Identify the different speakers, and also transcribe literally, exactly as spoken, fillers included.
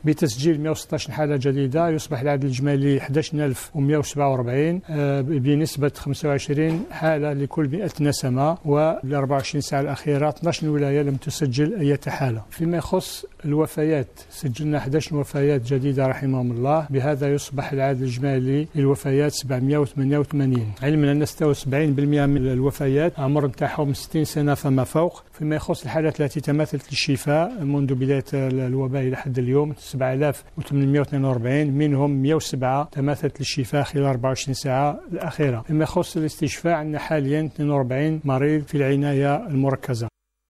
Speaker 1: بتسجيل مئة وستة عشر حالة جديدة يصبح العدد الإجمالي أحد عشر ألف ومئة وسبعة وأربعين بنسبة خمسة وعشرين حالة لكل مئة نسمة، وبالأربع وعشرين ساعة الأخيرة اثنتا عشرة ولاية لم تسجل أي حالة. فيما يخص الوفيات سجلنا أحد عشر وفيات جديدة رحمهم الله، بهذا يصبح العدد الإجمالي للوفيات سبعمئة وثمانية وثمانين، علما أن سبعين بالمئة من الوفيات عمر نتاعهم ستين سنة فما فوق. فيما يخص الحالات التي تماثلت للشفاء منذ بداية الوباء إلى حد اليوم سبعة آلاف وثمانمئة واثنين وأربعين، منهم مئة وسبعة تماثلت للشفاء خلال أربع وعشرين ساعة الأخيرة. فيما يخص الاستشفاء عندنا حاليا اثنين وأربعين مريض في العناية المركزة.